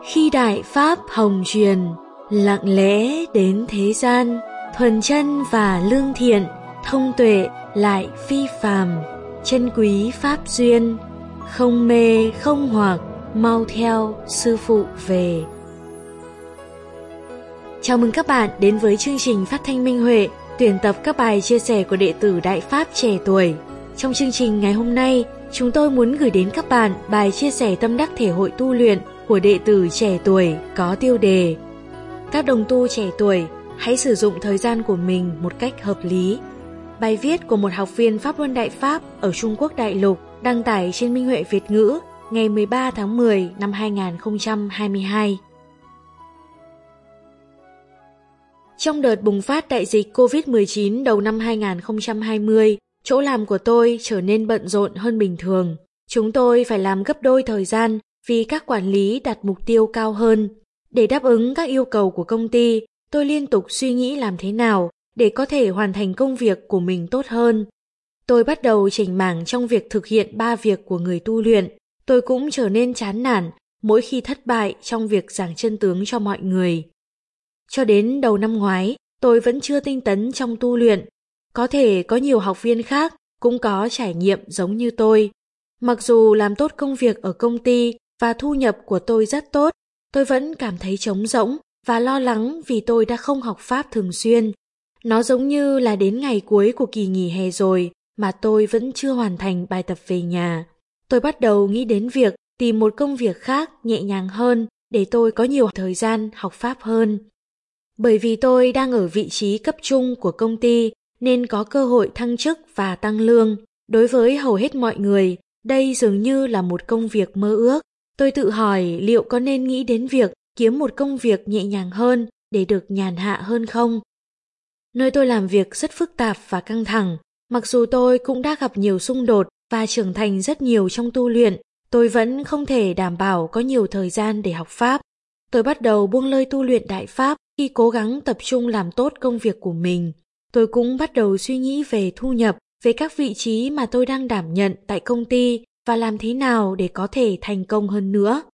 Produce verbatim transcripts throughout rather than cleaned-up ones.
Khi đại pháp hồng truyền, lặng lẽ đến thế gian, thuần chân và lương thiện, thông tuệ lại phi phàm, chân quý pháp duyên, không mê không hoặc, mau theo sư phụ về. Chào mừng các bạn đến với chương trình phát thanh Minh Huệ, tuyển tập các bài chia sẻ của đệ tử Đại Pháp trẻ tuổi. Trong chương trình ngày hôm nay, chúng tôi muốn gửi đến các bạn bài chia sẻ tâm đắc thể hội tu luyện của đệ tử trẻ tuổi có tiêu đề: các đồng tu trẻ tuổi, hãy sử dụng thời gian của mình một cách hợp lý. Bài viết của một học viên Pháp Luân Đại Pháp ở Trung Quốc đại lục đăng tải trên Minh Huệ Việt ngữ ngày mười ba tháng mười năm hai nghìn không trăm hai mươi hai. Trong đợt bùng phát đại dịch covid mười chín đầu năm hai nghìn không trăm hai mươi, chỗ làm của tôi trở nên bận rộn hơn bình thường. Chúng tôi phải làm gấp đôi thời gian vì các quản lý đặt mục tiêu cao hơn. Để đáp ứng các yêu cầu của công ty, tôi liên tục suy nghĩ làm thế nào để có thể hoàn thành công việc của mình tốt hơn. Tôi bắt đầu chỉnh mảng trong việc thực hiện ba việc của người tu luyện. Tôi cũng trở nên chán nản mỗi khi thất bại trong việc giảng chân tướng cho mọi người. Cho đến đầu năm ngoái, tôi vẫn chưa tinh tấn trong tu luyện. Có thể có nhiều học viên khác cũng có trải nghiệm giống như tôi. Mặc dù làm tốt công việc ở công ty và thu nhập của tôi rất tốt, tôi vẫn cảm thấy trống rỗng và lo lắng vì tôi đã không học Pháp thường xuyên. Nó giống như là đến ngày cuối của kỳ nghỉ hè rồi mà tôi vẫn chưa hoàn thành bài tập về nhà. Tôi bắt đầu nghĩ đến việc tìm một công việc khác nhẹ nhàng hơn để tôi có nhiều thời gian học Pháp hơn. Bởi vì tôi đang ở vị trí cấp trung của công ty nên có cơ hội thăng chức và tăng lương. Đối với hầu hết mọi người, đây dường như là một công việc mơ ước. Tôi tự hỏi liệu có nên nghĩ đến việc kiếm một công việc nhẹ nhàng hơn để được nhàn hạ hơn không? Nơi tôi làm việc rất phức tạp và căng thẳng. Mặc dù tôi cũng đã gặp nhiều xung đột và trưởng thành rất nhiều trong tu luyện, tôi vẫn không thể đảm bảo có nhiều thời gian để học Pháp. Tôi bắt đầu buông lơi tu luyện Đại Pháp khi cố gắng tập trung làm tốt công việc của mình. Tôi cũng bắt đầu suy nghĩ về thu nhập, về các vị trí mà tôi đang đảm nhận tại công ty và làm thế nào để có thể thành công hơn nữa.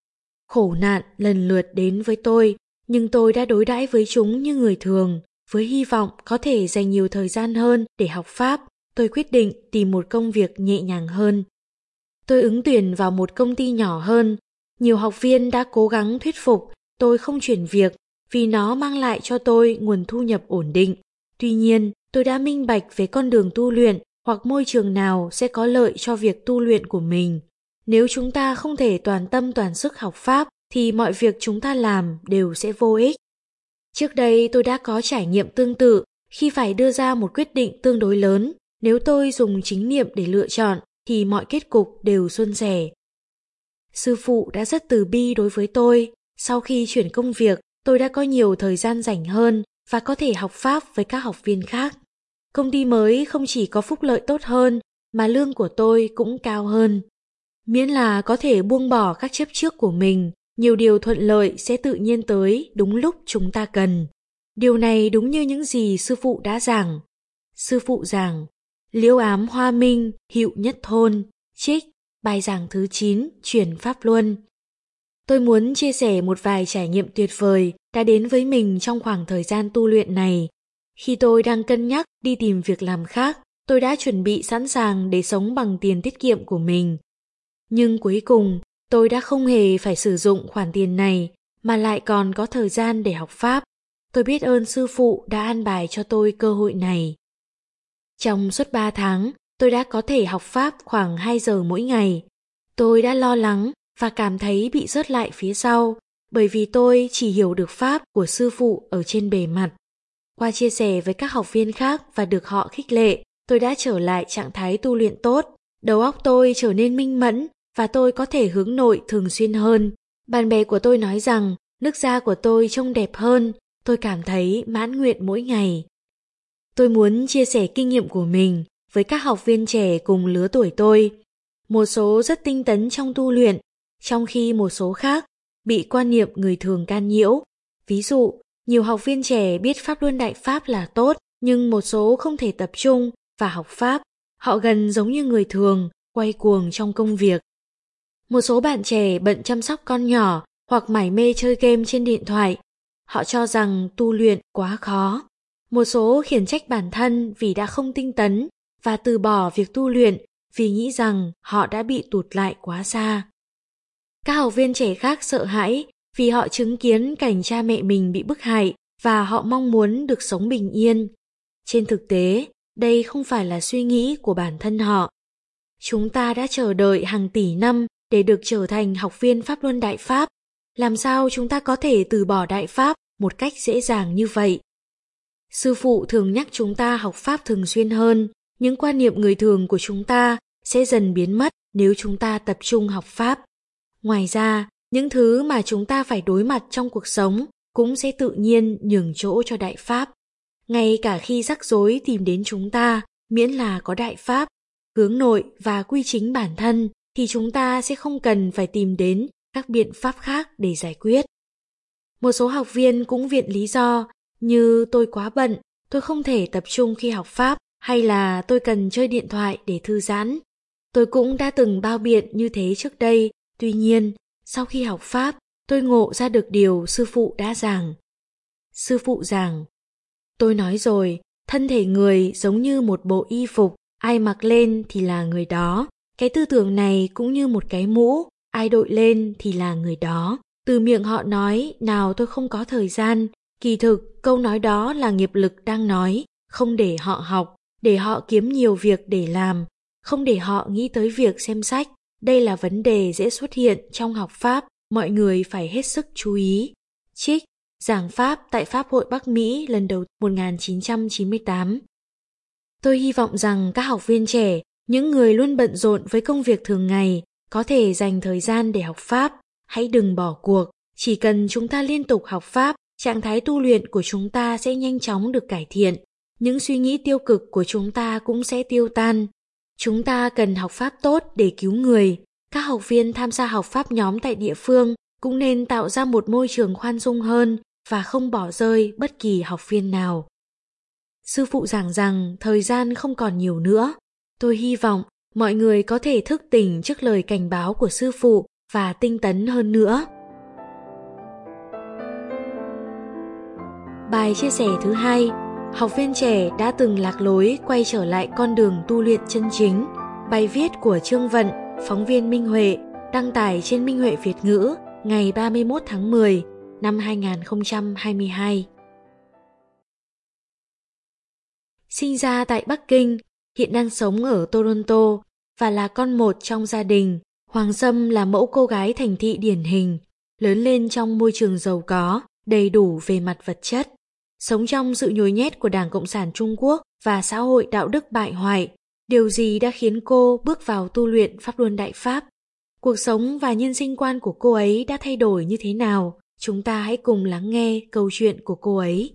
Khổ nạn lần lượt đến với tôi, nhưng tôi đã đối đãi với chúng như người thường. Với hy vọng có thể dành nhiều thời gian hơn để học Pháp, tôi quyết định tìm một công việc nhẹ nhàng hơn. Tôi ứng tuyển vào một công ty nhỏ hơn. Nhiều học viên đã cố gắng thuyết phục tôi không chuyển việc vì nó mang lại cho tôi nguồn thu nhập ổn định. Tuy nhiên, tôi đã minh bạch về con đường tu luyện hoặc môi trường nào sẽ có lợi cho việc tu luyện của mình. Nếu chúng ta không thể toàn tâm toàn sức học Pháp thì mọi việc chúng ta làm đều sẽ vô ích. Trước đây tôi đã có trải nghiệm tương tự khi phải đưa ra một quyết định tương đối lớn. Nếu tôi dùng chính niệm để lựa chọn thì mọi kết cục đều suôn sẻ. Sư phụ đã rất từ bi đối với tôi. Sau khi chuyển công việc, tôi đã có nhiều thời gian rảnh hơn và có thể học Pháp với các học viên khác. Công ty mới không chỉ có phúc lợi tốt hơn mà lương của tôi cũng cao hơn. Miễn là có thể buông bỏ các chấp trước của mình, nhiều điều thuận lợi sẽ tự nhiên tới đúng lúc chúng ta cần. Điều này đúng như những gì sư phụ đã giảng. Sư phụ giảng: liễu ám hoa minh, hữu nhất thôn. Trích bài giảng thứ chín, chuyển Pháp Luân. Tôi muốn chia sẻ một vài trải nghiệm tuyệt vời đã đến với mình trong khoảng thời gian tu luyện này. Khi tôi đang cân nhắc đi tìm việc làm khác, tôi đã chuẩn bị sẵn sàng để sống bằng tiền tiết kiệm của mình. Nhưng cuối cùng, tôi đã không hề phải sử dụng khoản tiền này, mà lại còn có thời gian để học Pháp. Tôi biết ơn sư phụ đã an bài cho tôi cơ hội này. Trong suốt ba tháng, tôi đã có thể học Pháp khoảng hai giờ mỗi ngày. Tôi đã lo lắng và cảm thấy bị rớt lại phía sau, bởi vì tôi chỉ hiểu được Pháp của sư phụ ở trên bề mặt. Qua chia sẻ với các học viên khác và được họ khích lệ, tôi đã trở lại trạng thái tu luyện tốt. Đầu óc tôi trở nên minh mẫn và tôi có thể hướng nội thường xuyên hơn. Bạn bè của tôi nói rằng nước da của tôi trông đẹp hơn. Tôi cảm thấy mãn nguyện mỗi ngày. Tôi muốn chia sẻ kinh nghiệm của mình với các học viên trẻ cùng lứa tuổi tôi. Một số rất tinh tấn trong tu luyện, trong khi một số khác bị quan niệm người thường can nhiễu. Ví dụ, nhiều học viên trẻ biết Pháp Luân Đại Pháp là tốt, nhưng một số không thể tập trung và học Pháp. Họ gần giống như người thường, quay cuồng trong công việc. Một số bạn trẻ bận chăm sóc con nhỏ hoặc mải mê chơi game trên điện thoại. Họ cho rằng tu luyện quá khó. Một số khiển trách bản thân vì đã không tinh tấn và từ bỏ việc tu luyện vì nghĩ rằng họ đã bị tụt lại quá xa. Các học viên trẻ khác sợ hãi vì họ chứng kiến cảnh cha mẹ mình bị bức hại và họ mong muốn được sống bình yên. Trên thực tế, đây không phải là suy nghĩ của bản thân họ. Chúng ta đã chờ đợi hàng tỷ năm để được trở thành học viên Pháp Luân Đại Pháp. Làm sao chúng ta có thể từ bỏ Đại Pháp một cách dễ dàng như vậy? Sư phụ thường nhắc chúng ta học Pháp thường xuyên hơn. Những quan niệm người thường của chúng ta sẽ dần biến mất nếu chúng ta tập trung học Pháp. Ngoài ra, những thứ mà chúng ta phải đối mặt trong cuộc sống cũng sẽ tự nhiên nhường chỗ cho Đại Pháp. Ngay cả khi rắc rối tìm đến chúng ta, miễn là có Đại Pháp, hướng nội và quy chính bản thân, thì chúng ta sẽ không cần phải tìm đến các biện pháp khác để giải quyết. Một số học viên cũng viện lý do như tôi quá bận, tôi không thể tập trung khi học Pháp, hay là tôi cần chơi điện thoại để thư giãn. Tôi cũng đã từng bao biện như thế trước đây, tuy nhiên, sau khi học Pháp, tôi ngộ ra được điều sư phụ đã giảng. Sư phụ giảng, tôi nói rồi, thân thể người giống như một bộ y phục, ai mặc lên thì là người đó. Cái tư tưởng này cũng như một cái mũ, ai đội lên thì là người đó. Từ miệng họ nói, nào tôi không có thời gian. Kỳ thực, câu nói đó là nghiệp lực đang nói, không để họ học, để họ kiếm nhiều việc để làm, không để họ nghĩ tới việc xem sách. Đây là vấn đề dễ xuất hiện trong học Pháp, mọi người phải hết sức chú ý. Trích, giảng Pháp tại Pháp hội Bắc Mỹ lần đầu một nghìn chín trăm chín mươi tám. Tôi hy vọng rằng các học viên trẻ, những người luôn bận rộn với công việc thường ngày, có thể dành thời gian để học Pháp. Hãy đừng bỏ cuộc, chỉ cần chúng ta liên tục học Pháp, trạng thái tu luyện của chúng ta sẽ nhanh chóng được cải thiện. Những suy nghĩ tiêu cực của chúng ta cũng sẽ tiêu tan. Chúng ta cần học Pháp tốt để cứu người. Các học viên tham gia học Pháp nhóm tại địa phương cũng nên tạo ra một môi trường khoan dung hơn và không bỏ rơi bất kỳ học viên nào. Sư phụ giảng rằng thời gian không còn nhiều nữa. Tôi hy vọng mọi người có thể thức tỉnh trước lời cảnh báo của sư phụ và tinh tấn hơn nữa. Bài chia sẻ thứ hai, học viên trẻ đã từng lạc lối quay trở lại con đường tu luyện chân chính. Bài viết của Trương Vận, phóng viên Minh Huệ, đăng tải trên Minh Huệ Việt ngữ ngày ba mươi mốt tháng mười năm hai nghìn không trăm hai mươi hai. Sinh ra tại Bắc Kinh, hiện đang sống ở Toronto và là con một trong gia đình, Hoàng Sâm là mẫu cô gái thành thị điển hình, lớn lên trong môi trường giàu có, đầy đủ về mặt vật chất. Sống trong sự nhồi nhét của Đảng Cộng sản Trung Quốc và xã hội đạo đức bại hoại, điều gì đã khiến cô bước vào tu luyện Pháp Luân Đại Pháp? Cuộc sống và nhân sinh quan của cô ấy đã thay đổi như thế nào? Chúng ta hãy cùng lắng nghe câu chuyện của cô ấy.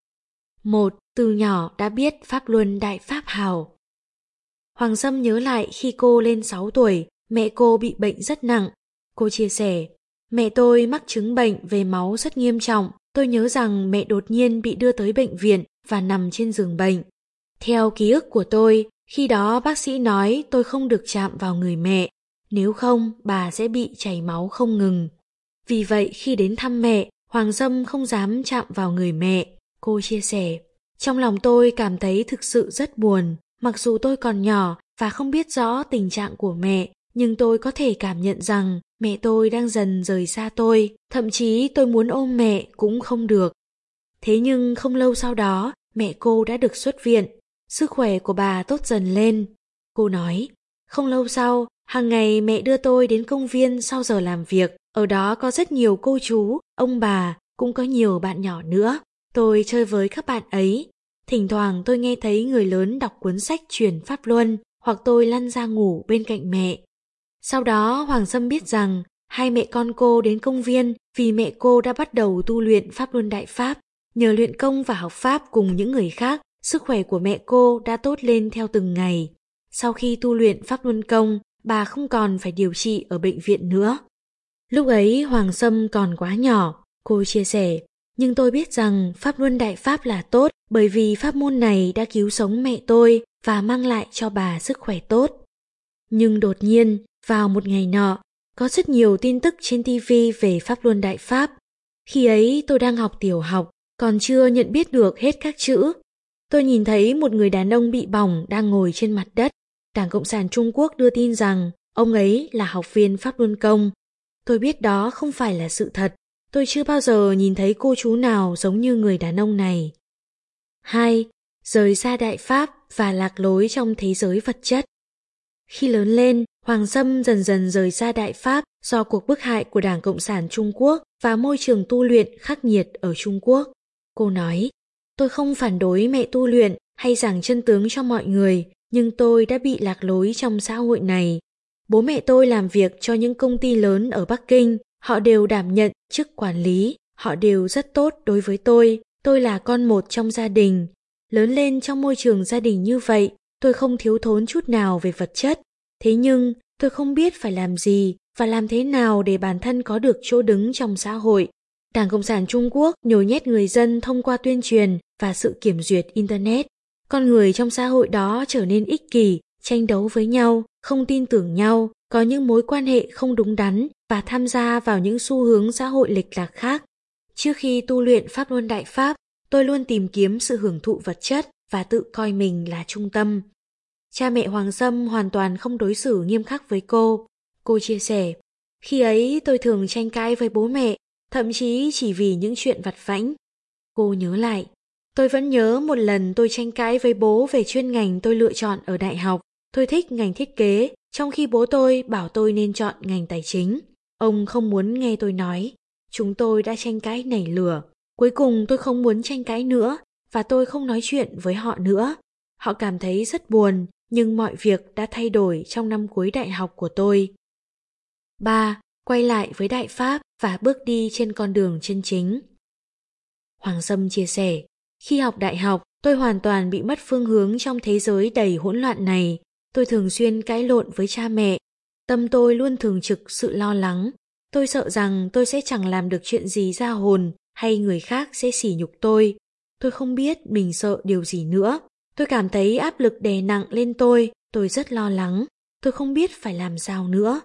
một. Từ nhỏ đã biết Pháp Luân Đại Pháp hào. Hoàng Sâm nhớ lại khi cô lên sáu tuổi, mẹ cô bị bệnh rất nặng. Cô chia sẻ, mẹ tôi mắc chứng bệnh về máu rất nghiêm trọng. Tôi nhớ rằng mẹ đột nhiên bị đưa tới bệnh viện và nằm trên giường bệnh. Theo ký ức của tôi, khi đó bác sĩ nói tôi không được chạm vào người mẹ, nếu không bà sẽ bị chảy máu không ngừng. Vì vậy khi đến thăm mẹ, Hoàng Sâm không dám chạm vào người mẹ. Cô chia sẻ, trong lòng tôi cảm thấy thực sự rất buồn. Mặc dù tôi còn nhỏ và không biết rõ tình trạng của mẹ, nhưng tôi có thể cảm nhận rằng mẹ tôi đang dần rời xa tôi. Thậm chí tôi muốn ôm mẹ cũng không được. Thế nhưng không lâu sau đó, mẹ cô đã được xuất viện. Sức khỏe của bà tốt dần lên. Cô nói, không lâu sau, hàng ngày mẹ đưa tôi đến công viên sau giờ làm việc. Ở đó có rất nhiều cô chú, ông bà, cũng có nhiều bạn nhỏ nữa. Tôi chơi với các bạn ấy. Thỉnh thoảng tôi nghe thấy người lớn đọc cuốn sách truyền Pháp Luân, hoặc tôi lăn ra ngủ bên cạnh mẹ. Sau đó Hoàng Sâm biết rằng hai mẹ con cô đến công viên vì mẹ cô đã bắt đầu tu luyện Pháp Luân Đại Pháp. Nhờ luyện công và học Pháp cùng những người khác, sức khỏe của mẹ cô đã tốt lên theo từng ngày. Sau khi tu luyện Pháp Luân Công, bà không còn phải điều trị ở bệnh viện nữa. Lúc ấy Hoàng Sâm còn quá nhỏ, cô chia sẻ, nhưng tôi biết rằng Pháp Luân Đại Pháp là tốt bởi vì pháp môn này đã cứu sống mẹ tôi và mang lại cho bà sức khỏe tốt. Nhưng đột nhiên, vào một ngày nọ, Có rất nhiều tin tức trên ti vi về Pháp Luân Đại Pháp. Khi ấy tôi đang học tiểu học, còn chưa nhận biết được hết các chữ. Tôi nhìn thấy một người đàn ông bị bỏng đang ngồi trên mặt đất. Đảng Cộng sản Trung Quốc đưa tin rằng ông ấy là học viên Pháp Luân Công. Tôi biết đó không phải là sự thật. Tôi chưa bao giờ nhìn thấy cô chú nào giống như người đàn ông này. hai. Rời xa Đại Pháp và lạc lối trong thế giới vật chất. Khi lớn lên, Hoàng Sâm dần dần rời xa Đại Pháp do cuộc bức hại của Đảng Cộng sản Trung Quốc và môi trường tu luyện khắc nghiệt ở Trung Quốc. Cô nói, tôi không phản đối mẹ tu luyện hay giảng chân tướng cho mọi người, nhưng tôi đã bị lạc lối trong xã hội này. Bố mẹ tôi làm việc cho những công ty lớn ở Bắc Kinh, họ đều đảm nhận chức quản lý, họ đều rất tốt đối với tôi. Tôi là con một trong gia đình. Lớn lên trong môi trường gia đình như vậy, tôi không thiếu thốn chút nào về vật chất. Thế nhưng, tôi không biết phải làm gì và làm thế nào để bản thân có được chỗ đứng trong xã hội. Đảng Cộng sản Trung Quốc nhồi nhét người dân thông qua tuyên truyền và sự kiểm duyệt Internet. Con người trong xã hội đó trở nên ích kỷ, tranh đấu với nhau, không tin tưởng nhau, có những mối quan hệ không đúng đắn và tham gia vào những xu hướng xã hội lệch lạc khác. Trước khi tu luyện Pháp Luân Đại Pháp, tôi luôn tìm kiếm sự hưởng thụ vật chất và tự coi mình là trung tâm. Cha mẹ Hoàng Sâm hoàn toàn không đối xử nghiêm khắc với cô. Cô chia sẻ, khi ấy tôi thường tranh cãi với bố mẹ, thậm chí chỉ vì những chuyện vặt vãnh. Cô nhớ lại, tôi vẫn nhớ một lần tôi tranh cãi với bố về chuyên ngành tôi lựa chọn ở đại học. Tôi thích ngành thiết kế, trong khi bố tôi bảo tôi nên chọn ngành tài chính. Ông không muốn nghe tôi nói. Chúng tôi đã tranh cãi nảy lửa. Cuối cùng tôi không muốn tranh cãi nữa và tôi không nói chuyện với họ nữa. Họ cảm thấy rất buồn, nhưng mọi việc đã thay đổi trong năm cuối đại học của tôi. ba. Quay lại với Đại Pháp và bước đi trên con đường chân chính. Hoàng Sâm chia sẻ, khi học đại học, tôi hoàn toàn bị mất phương hướng trong thế giới đầy hỗn loạn này. Tôi thường xuyên cãi lộn với cha mẹ. Tâm tôi luôn thường trực sự lo lắng. Tôi sợ rằng tôi sẽ chẳng làm được chuyện gì ra hồn hay người khác sẽ sỉ nhục tôi. Tôi không biết mình sợ điều gì nữa. Tôi cảm thấy áp lực đè nặng lên tôi. Tôi rất lo lắng. Tôi không biết phải làm sao nữa.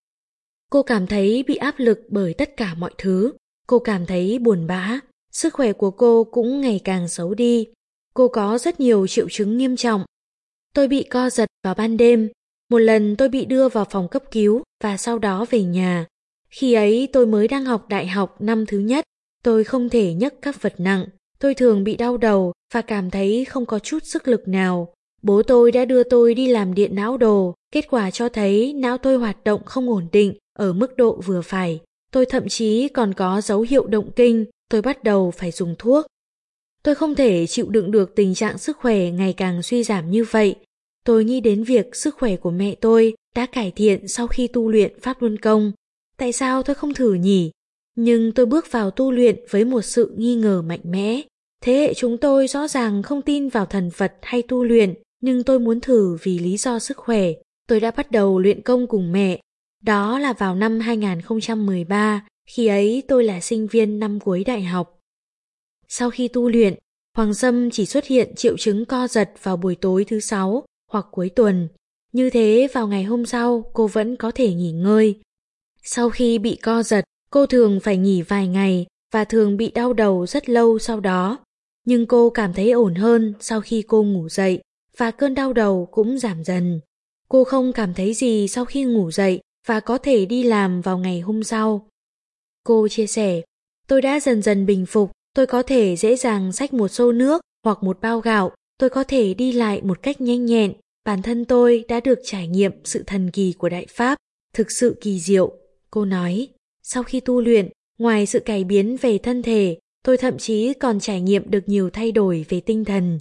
Cô cảm thấy bị áp lực bởi tất cả mọi thứ. Cô cảm thấy buồn bã. Sức khỏe của cô cũng ngày càng xấu đi. Cô có rất nhiều triệu chứng nghiêm trọng. Tôi bị co giật vào ban đêm. Một lần tôi bị đưa vào phòng cấp cứu và sau đó về nhà. Khi ấy tôi mới đang học đại học năm thứ nhất. Tôi không thể nhấc các vật nặng. Tôi thường bị đau đầu và cảm thấy không có chút sức lực nào. Bố tôi đã đưa tôi đi làm điện não đồ. Kết quả cho thấy não tôi hoạt động không ổn định ở mức độ vừa phải. Tôi thậm chí còn có dấu hiệu động kinh. Tôi bắt đầu phải dùng thuốc. Tôi không thể chịu đựng được tình trạng sức khỏe ngày càng suy giảm như vậy. Tôi nghĩ đến việc sức khỏe của mẹ tôi đã cải thiện sau khi tu luyện Pháp Luân Công. Tại sao tôi không thử nhỉ? Nhưng tôi bước vào tu luyện với một sự nghi ngờ mạnh mẽ. Thế hệ chúng tôi rõ ràng không tin vào thần Phật hay tu luyện, nhưng tôi muốn thử vì lý do sức khỏe. Tôi đã bắt đầu luyện công cùng mẹ. Đó là vào năm hai không một ba, khi ấy tôi là sinh viên năm cuối đại học. Sau khi tu luyện, Hoàng Sâm chỉ xuất hiện triệu chứng co giật vào buổi tối thứ sáu hoặc cuối tuần. Như thế vào ngày hôm sau cô vẫn có thể nghỉ ngơi. Sau khi bị co giật, cô thường phải nghỉ vài ngày và thường bị đau đầu rất lâu sau đó. Nhưng cô cảm thấy ổn hơn sau khi cô ngủ dậy và cơn đau đầu cũng giảm dần. Cô không cảm thấy gì sau khi ngủ dậy và có thể đi làm vào ngày hôm sau. Cô chia sẻ, tôi đã dần dần bình phục, tôi có thể dễ dàng xách một xô nước hoặc một bao gạo, tôi có thể đi lại một cách nhanh nhẹn. Bản thân tôi đã được trải nghiệm sự thần kỳ của Đại Pháp, thực sự kỳ diệu. Cô nói, sau khi tu luyện, ngoài sự cải biến về thân thể, tôi thậm chí còn trải nghiệm được nhiều thay đổi về tinh thần.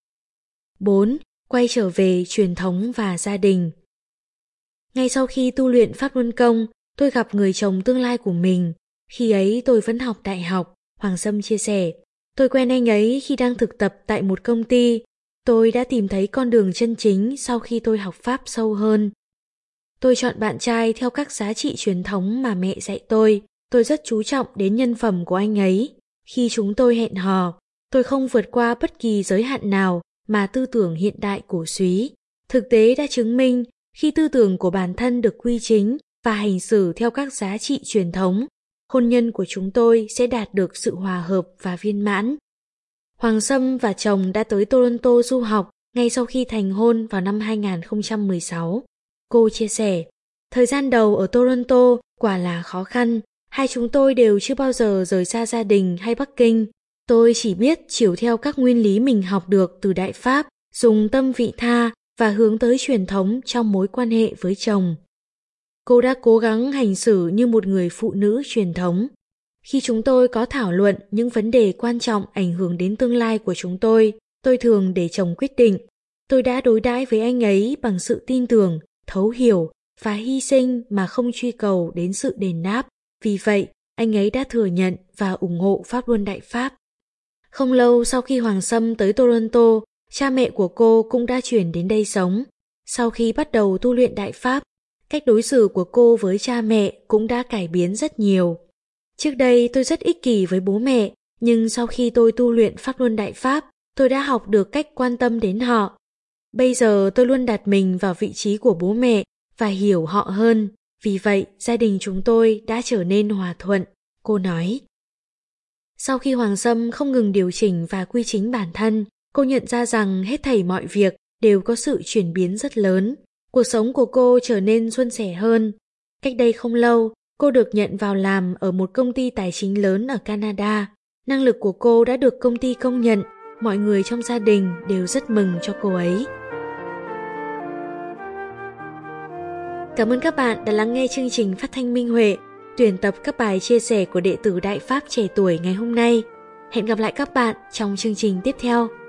bốn. Quay trở về truyền thống và gia đình. Ngay sau khi tu luyện Pháp Luân Công, tôi gặp người chồng tương lai của mình. Khi ấy tôi vẫn học đại học, Hoàng Sâm chia sẻ. Tôi quen anh ấy khi đang thực tập tại một công ty. Tôi đã tìm thấy con đường chân chính sau khi tôi học Pháp sâu hơn. Tôi chọn bạn trai theo các giá trị truyền thống mà mẹ dạy tôi. Tôi rất chú trọng đến nhân phẩm của anh ấy. Khi chúng tôi hẹn hò, tôi không vượt qua bất kỳ giới hạn nào mà tư tưởng hiện đại cổ súy. Thực tế đã chứng minh, khi tư tưởng của bản thân được quy chính, và hành xử theo các giá trị truyền thống, hôn nhân của chúng tôi sẽ đạt được sự hòa hợp và viên mãn. Hoàng Sâm và chồng đã tới Toronto du học ngay sau khi thành hôn vào năm hai không một sáu. Cô chia sẻ, thời gian đầu ở Toronto quả là khó khăn, hai chúng tôi đều chưa bao giờ rời xa gia đình hay Bắc Kinh. Tôi chỉ biết chiều theo các nguyên lý mình học được từ Đại Pháp, dùng tâm vị tha và hướng tới truyền thống trong mối quan hệ với chồng. Cô đã cố gắng hành xử như một người phụ nữ truyền thống. Khi chúng tôi có thảo luận những vấn đề quan trọng ảnh hưởng đến tương lai của chúng tôi, tôi thường để chồng quyết định. Tôi đã đối đãi với anh ấy bằng sự tin tưởng, thấu hiểu và hy sinh mà không truy cầu đến sự đền đáp. Vì vậy, anh ấy đã thừa nhận và ủng hộ Pháp Luân Đại Pháp. Không lâu sau khi Hoàng Sâm tới Toronto, cha mẹ của cô cũng đã chuyển đến đây sống. Sau khi bắt đầu tu luyện Đại Pháp, cách đối xử của cô với cha mẹ cũng đã cải biến rất nhiều. Trước đây tôi rất ích kỷ với bố mẹ, nhưng sau khi tôi tu luyện Pháp Luân Đại Pháp, tôi đã học được cách quan tâm đến họ. Bây giờ tôi luôn đặt mình vào vị trí của bố mẹ và hiểu họ hơn. Vì vậy, gia đình chúng tôi đã trở nên hòa thuận, cô nói. Sau khi Hoàng Sâm không ngừng điều chỉnh và quy chính bản thân, cô nhận ra rằng hết thảy mọi việc đều có sự chuyển biến rất lớn. Cuộc sống của cô trở nên suôn sẻ hơn. Cách đây không lâu, cô được nhận vào làm ở một công ty tài chính lớn ở Canada. Năng lực của cô đã được công ty công nhận, mọi người trong gia đình đều rất mừng cho cô ấy. Cảm ơn các bạn đã lắng nghe chương trình phát thanh Minh Huệ, tuyển tập các bài chia sẻ của đệ tử Đại Pháp trẻ tuổi ngày hôm nay. Hẹn gặp lại các bạn trong chương trình tiếp theo.